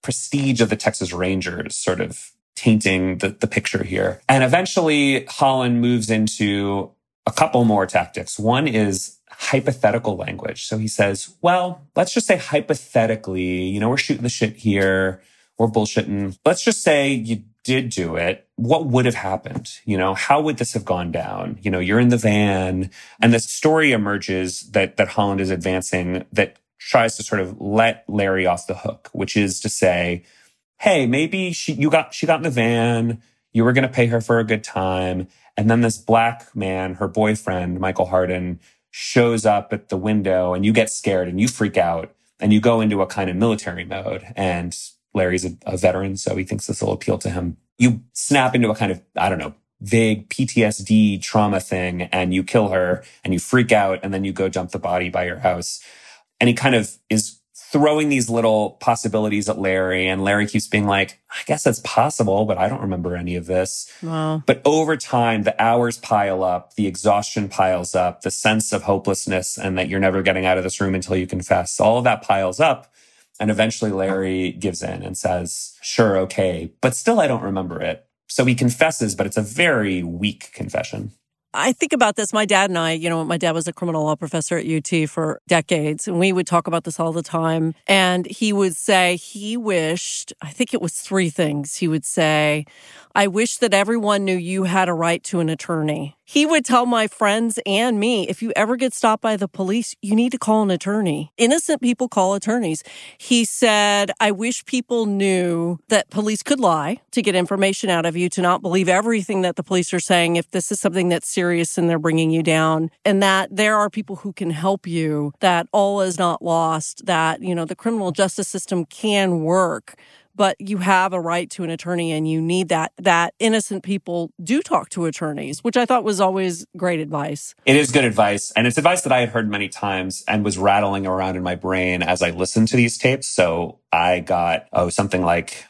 prestige of the Texas Rangers sort of tainting the picture here. And eventually Holland moves into a couple more tactics. One is hypothetical language. So he says, well, let's just say hypothetically, we're shooting the shit here. We're bullshitting. Let's just say you did do it. What would have happened? How would this have gone down? You're in the van, and this story emerges that Holland is advancing that tries to sort of let Larry off the hook, which is to say, hey, maybe she got in the van. You were going to pay her for a good time. And then this black man, her boyfriend, Michael Hardin, shows up at the window and you get scared and you freak out and you go into a kind of military mode. And Larry's a veteran, so he thinks this will appeal to him. You snap into a kind of, vague PTSD trauma thing and you kill her and you freak out and then you go dump the body by your house. And he kind of is throwing these little possibilities at Larry, and Larry keeps being like, I guess that's possible, but I don't remember any of this. Wow. But over time, the hours pile up, the exhaustion piles up, the sense of hopelessness and that you're never getting out of this room until you confess. All of that piles up. And eventually Larry gives in and says, sure, okay, but still I don't remember it. So he confesses, but it's a very weak confession. I think about this. My dad and I, my dad was a criminal law professor at UT for decades, and we would talk about this all the time. And he would say he wished, I think it was 3 things. He would say, I wish that everyone knew you had a right to an attorney. He would tell my friends and me, if you ever get stopped by the police, you need to call an attorney. Innocent people call attorneys. He said, I wish people knew that police could lie to get information out of you, to not believe everything that the police are saying if this is something that's serious and they're bringing you down, and that there are people who can help you, that all is not lost, that, the criminal justice system can work. But you have a right to an attorney and you need that innocent people do talk to attorneys, which I thought was always great advice. It is good advice. And it's advice that I had heard many times and was rattling around in my brain as I listened to these tapes. So I got, something like,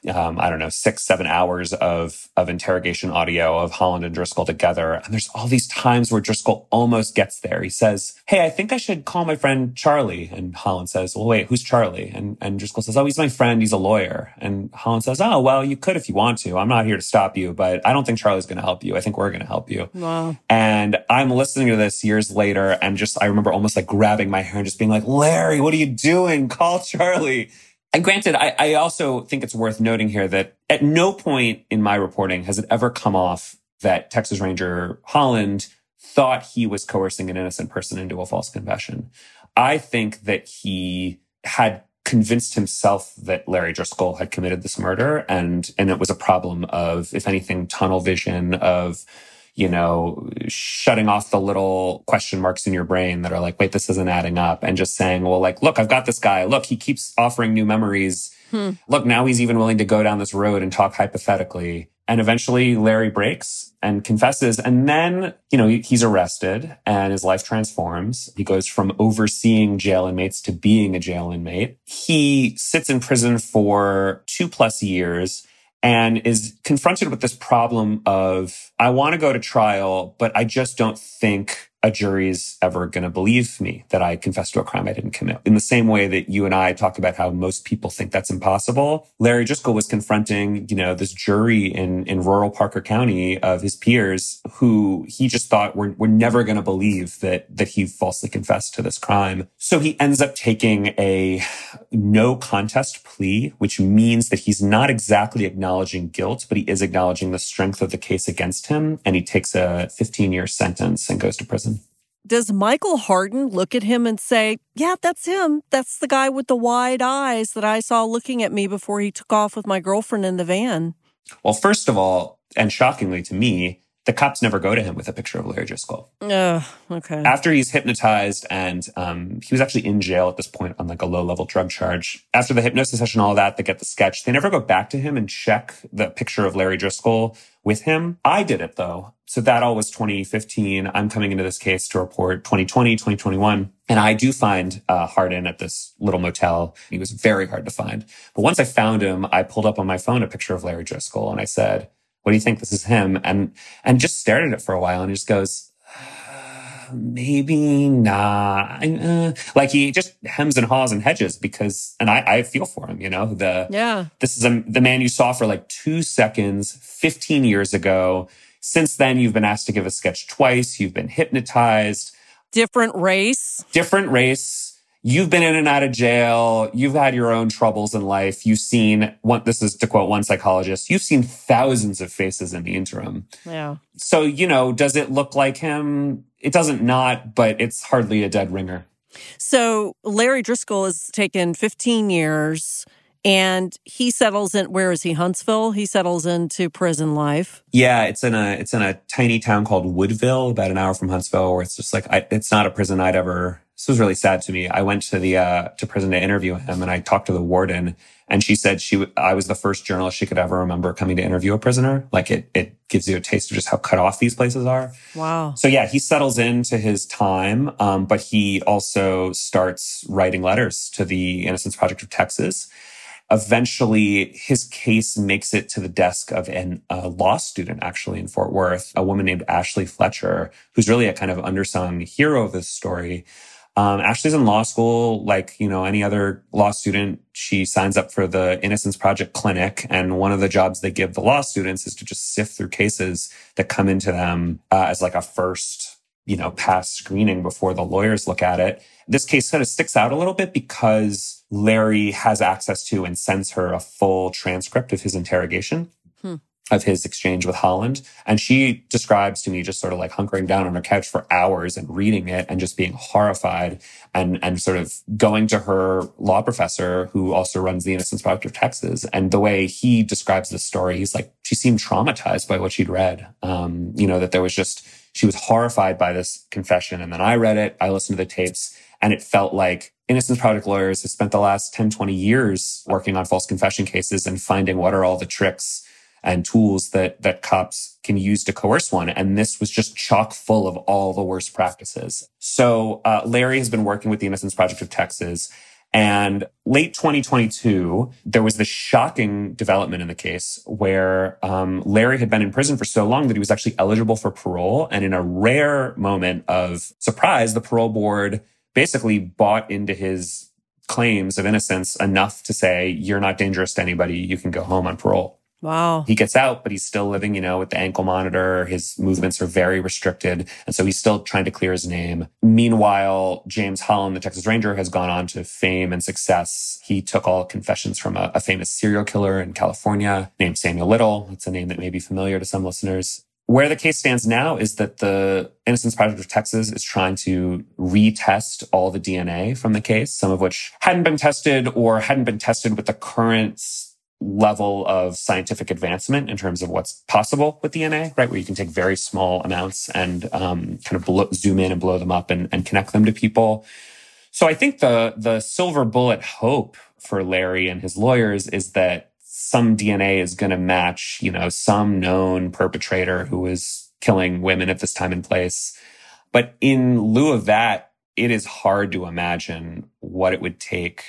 6-7 hours of interrogation audio of Holland and Driscoll together. And there's all these times where Driscoll almost gets there. He says, hey, I think I should call my friend Charlie. And Holland says, well, wait, who's Charlie? And Driscoll says, oh, he's my friend. He's a lawyer. And Holland says, oh, well, you could if you want to. I'm not here to stop you, but I don't think Charlie's going to help you. I think we're going to help you. Wow. And I'm listening to this years later and I remember almost like grabbing my hair and just being like, Larry, what are you doing? Call Charlie. And granted, I also think it's worth noting here that at no point in my reporting has it ever come off that Texas Ranger Holland thought he was coercing an innocent person into a false confession. I think that he had convinced himself that Larry Driscoll had committed this murder, and it was a problem of, if anything, tunnel vision, of shutting off the little question marks in your brain that are like, wait, this isn't adding up, and just saying, well, like, look, I've got this guy. Look, he keeps offering new memories. Look, now he's even willing to go down this road and talk hypothetically. And eventually Larry breaks and confesses. And then, he's arrested and his life transforms. He goes from overseeing jail inmates to being a jail inmate. He sits in prison for 2+ years and is confronted with this problem of, I want to go to trial, but I just don't think a jury's ever going to believe me that I confessed to a crime I didn't commit. In the same way that you and I talk about how most people think that's impossible, Larry Driscoll was confronting, this jury in rural Parker County of his peers who he just thought were never going to believe that he falsely confessed to this crime. So he ends up taking a no contest plea, which means that he's not exactly acknowledging guilt, but he is acknowledging the strength of the case against him. And he takes a 15-year sentence and goes to prison. Does Michael Hardin look at him and say, yeah, that's him. That's the guy with the wide eyes that I saw looking at me before he took off with my girlfriend in the van? Well, first of all, and shockingly to me, the cops never go to him with a picture of Larry Driscoll. Okay. After he's hypnotized and he was actually in jail at this point on like a low-level drug charge. After the hypnosis session, all that, they get the sketch. They never go back to him and check the picture of Larry Driscoll with him. I did it, though. So that all was 2015. I'm coming into this case to report 2020, 2021. And I do find Hardin at this little motel. He was very hard to find. But once I found him, I pulled up on my phone a picture of Larry Driscoll and I said, what do you think? This is him. And just stared at it for a while and he just goes, maybe not. Like he just hems and haws and hedges because, and I feel for him, this is the man you saw for like 2 seconds 15 years ago. Since then, you've been asked to give a sketch twice. You've been hypnotized. Different race. You've been in and out of jail. You've had your own troubles in life. You've seen, this is to quote one psychologist, you've seen thousands of faces in the interim. Yeah. So, does it look like him? It doesn't not, but it's hardly a dead ringer. So Larry Driscoll has taken 15 years and he settles in, where is he? Huntsville? He settles into prison life. Yeah, it's in a tiny town called Woodville, about an hour from Huntsville, where it's just like, it's not a prison I'd ever. This was really sad to me. I went to to prison to interview him, and I talked to the warden, and she said I was the first journalist she could ever remember coming to interview a prisoner. Like it gives you a taste of just how cut off these places are. Wow. So yeah, he settles into his time, but he also starts writing letters to the Innocence Project of Texas. Eventually, his case makes it to the desk of a law student, actually, in Fort Worth, a woman named Ashley Fletcher, who's really a kind of undersung hero of this story. Ashley's in law school, like, any other law student. She signs up for the Innocence Project Clinic. And one of the jobs they give the law students is to just sift through cases that come into them as like a first, pass screening before the lawyers look at it. This case kind of sticks out a little bit because Larry has access to and sends her a full transcript of his interrogation. Of his exchange with Holland. And she describes to me just sort of like hunkering down on her couch for hours and reading it and just being horrified and sort of going to her law professor who also runs the Innocence Project of Texas. And the way he describes this story, he's like, she seemed traumatized by what she'd read. That she was horrified by this confession. And then I read it, I listened to the tapes, and it felt like Innocence Project lawyers have spent the last 10, 20 years working on false confession cases and finding what are all the tricks and tools that cops can use to coerce one. And this was just chock full of all the worst practices. So Larry has been working with the Innocence Project of Texas. And late 2022, there was this shocking development in the case where Larry had been in prison for so long that he was actually eligible for parole. And in a rare moment of surprise, the parole board basically bought into his claims of innocence enough to say, you're not dangerous to anybody. You can go home on parole. Wow. He gets out, but he's still living, with the ankle monitor. His movements are very restricted. And so he's still trying to clear his name. Meanwhile, James Holland, the Texas Ranger, has gone on to fame and success. He took all confessions from a famous serial killer in California named Samuel Little. It's a name that may be familiar to some listeners. Where the case stands now is that the Innocence Project of Texas is trying to retest all the DNA from the case, some of which hadn't been tested or hadn't been tested with the current level of scientific advancement in terms of what's possible with DNA, right? Where you can take very small amounts and kind of zoom in and blow them up and connect them to people. So I think the silver bullet hope for Larry and his lawyers is that some DNA is going to match, some known perpetrator who was killing women at this time and place. But in lieu of that, it is hard to imagine what it would take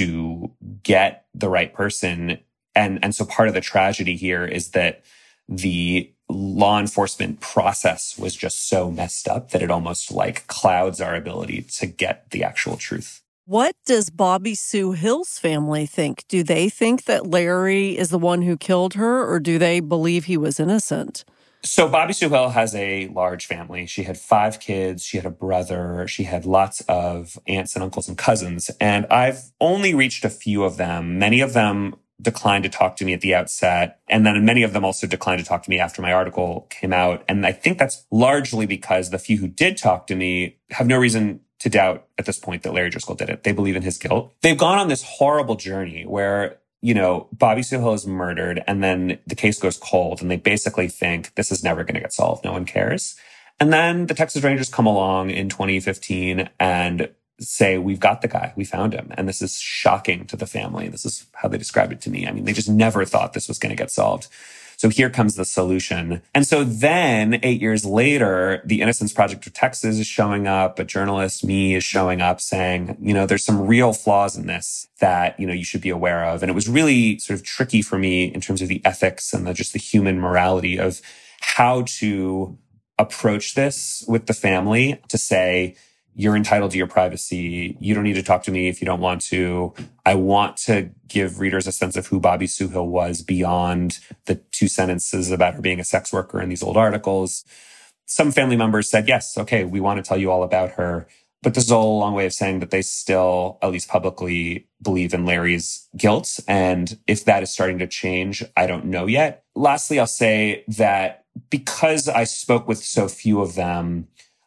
to get the right person. And so part of the tragedy here is that the law enforcement process was just so messed up that it almost like clouds our ability to get the actual truth. What does Bobby Sue Hill's family think? Do they think that Larry is the one who killed her, or do they believe he was innocent? So Bobby Sue Hill has a large family. She had 5 kids. She had a brother. She had lots of aunts and uncles and cousins. And I've only reached a few of them. Many of them declined to talk to me at the outset. And then many of them also declined to talk to me after my article came out. And I think that's largely because the few who did talk to me have no reason to doubt at this point that Larry Driscoll did it. They believe in his guilt. They've gone on this horrible journey where, Bobby Sue Hill is murdered and then the case goes cold and they basically think this is never going to get solved. No one cares. And then the Texas Rangers come along in 2015 and say, we've got the guy, we found him. And this is shocking to the family. This is how they described it to me. I mean, they just never thought this was going to get solved. So here comes the solution. And so then 8 years later, the Innocence Project of Texas is showing up. A journalist, me, is showing up saying, there's some real flaws in this that, you should be aware of. And it was really sort of tricky for me in terms of the ethics and just the human morality of how to approach this with the family to say, you're entitled to your privacy. You don't need to talk to me if you don't want to. I want to give readers a sense of who Bobby Suhill was beyond the 2 sentences about her being a sex worker in these old articles. Some family members said, yes, okay, we want to tell you all about her. But this is all a long way of saying that they still, at least publicly, believe in Larry's guilt. And if that is starting to change, I don't know yet. Lastly, I'll say that because I spoke with so few of them,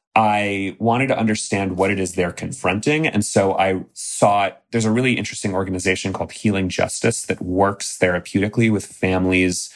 I wanted to understand what it is they're confronting. And so I sought, there's a really interesting organization called Healing Justice that works therapeutically with families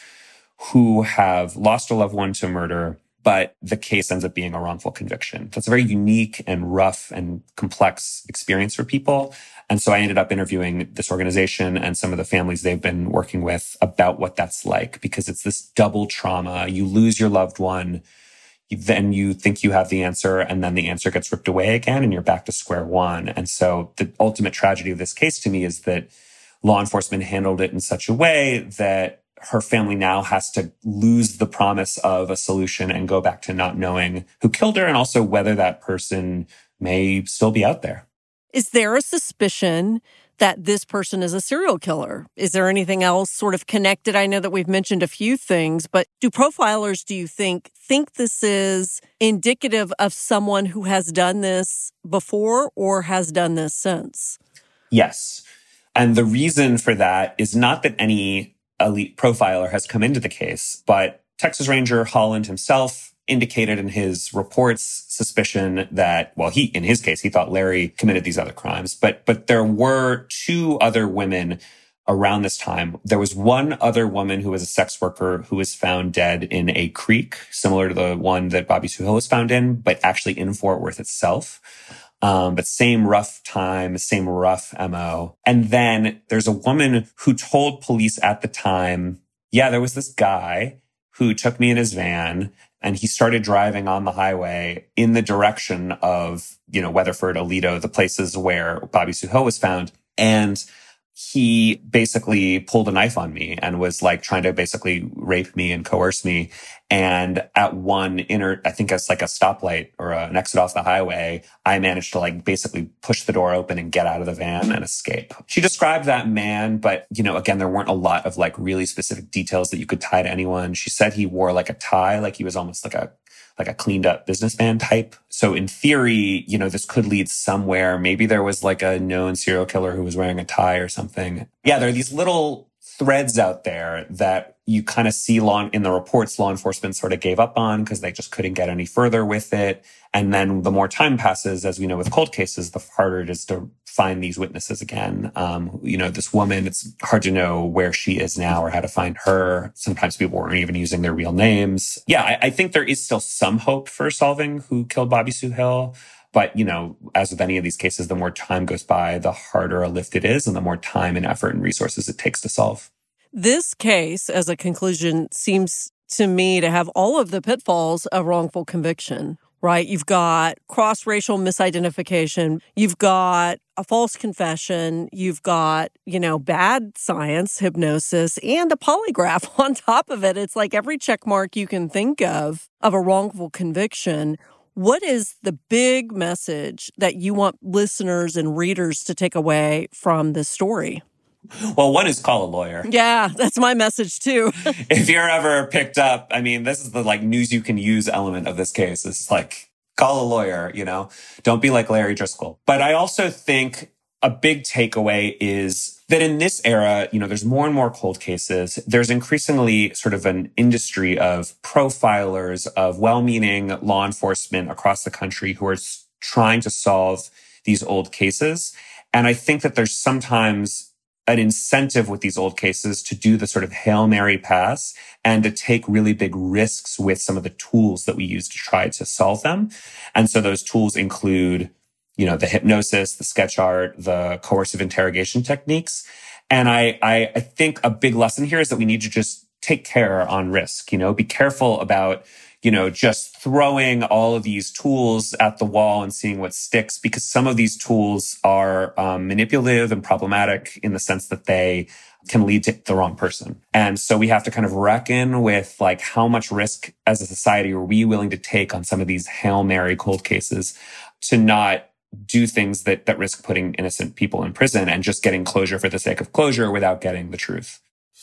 who have lost a loved one to murder, but the case ends up being a wrongful conviction. That's a very unique and rough and complex experience for people. And so I ended up interviewing this organization and some of the families they've been working with about what that's like, because it's this double trauma. You lose your loved one, then you think you have the answer, and then the answer gets ripped away again, and you're back to square one. And so the ultimate tragedy of this case to me is that law enforcement handled it in such a way that her family now has to lose the promise of a solution and go back to not knowing who killed her and also whether that person may still be out there. Is there a suspicion that this person is a serial killer? Is there anything else sort of connected? I know that we've mentioned a few things, but do profilers, do you think this is indicative of someone who has done this before or has done this since? Yes. And the reason for that is not that any elite profiler has come into the case, but Texas Ranger Holland himself indicated in his reports suspicion that, well, in his case, he thought Larry committed these other crimes. But there were 2 other women around this time. There was one other woman who was a sex worker who was found dead in a creek, similar to the one that Bobby Suhill was found in, but actually in Fort Worth itself. But same rough time, same rough MO. And then there's a woman who told police at the time, yeah, there was this guy who took me in his van and he started driving on the highway in the direction of, Weatherford, Aledo, the places where Bobby Suhill was found. And he basically pulled a knife on me and was like trying to basically rape me and coerce me. And at one I think it's like a stoplight or an exit off the highway, I managed to like basically push the door open and get out of the van and escape. She described that man, but again, there weren't a lot of like really specific details that you could tie to anyone. She said he wore like a tie, like he was almost like a cleaned up businessman type. So in theory, this could lead somewhere. Maybe there was like a known serial killer who was wearing a tie or something. Yeah, there are these little threads out there that you kind of see in the reports law enforcement sort of gave up on because they just couldn't get any further with it. And then the more time passes, as we know with cold cases, the harder it is to find these witnesses again. This woman, it's hard to know where she is now or how to find her. Sometimes people weren't even using their real names. Yeah, I think there is still some hope for solving who killed Bobby Suhill. But, as with any of these cases, the more time goes by, the harder a lift it is and the more time and effort and resources it takes to solve. This case, as a conclusion, seems to me to have all of the pitfalls of wrongful conviction, right? You've got cross-racial misidentification. You've got a false confession. You've got, bad science, hypnosis, and a polygraph on top of it. It's like every check mark you can think of a wrongful conviction. What is the big message that you want listeners and readers to take away from this story? Well, one is call a lawyer. Yeah, that's my message too. If you're ever picked up, this is the news you can use element of this case. It's like, call a lawyer, don't be like Larry Driscoll. But I also think a big takeaway is that in this era, there's more and more cold cases. There's increasingly sort of an industry of profilers, of well-meaning law enforcement across the country who are trying to solve these old cases. And I think that there's sometimes an incentive with these old cases to do the sort of Hail Mary pass and to take really big risks with some of the tools that we use to try to solve them. And so those tools include, the hypnosis, the sketch art, the coercive interrogation techniques. And I think a big lesson here is that we need to just take care on risk, be careful about, just throwing all of these tools at the wall and seeing what sticks, because some of these tools are manipulative and problematic in the sense that they can lead to the wrong person. And so we have to kind of reckon with like how much risk as a society are we willing to take on some of these Hail Mary cold cases to not do things that risk putting innocent people in prison and just getting closure for the sake of closure without getting the truth.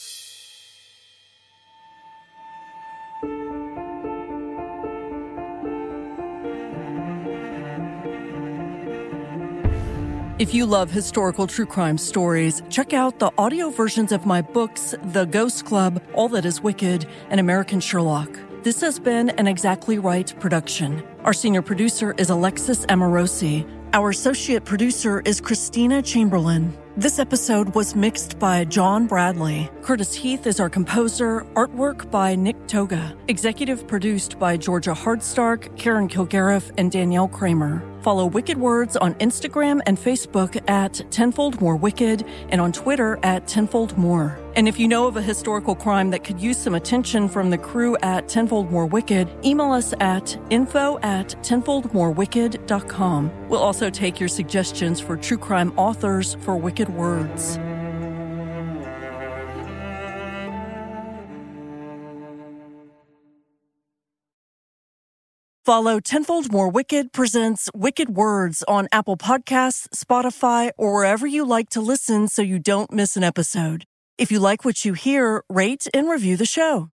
If you love historical true crime stories, check out the audio versions of my books, The Ghost Club, All That Is Wicked, and American Sherlock. This has been an Exactly Right production. Our senior producer is Alexis Amorosi. Our associate producer is Christina Chamberlain. This episode was mixed by John Bradley. Curtis Heath is our composer. Artwork by Nick Toga. Executive produced by Georgia Hardstark, Karen Kilgariff, and Danielle Kramer. Follow Wicked Words on Instagram and Facebook at Tenfold More Wicked and on Twitter at Tenfold More. And if you know of a historical crime that could use some attention from the crew at Tenfold More Wicked, email us at info@tenfoldmorewicked.com. We'll also take your suggestions for true crime authors for Wicked Words. Follow Tenfold More Wicked presents Wicked Words on Apple Podcasts, Spotify, or wherever you like to listen so you don't miss an episode. If you like what you hear, rate and review the show.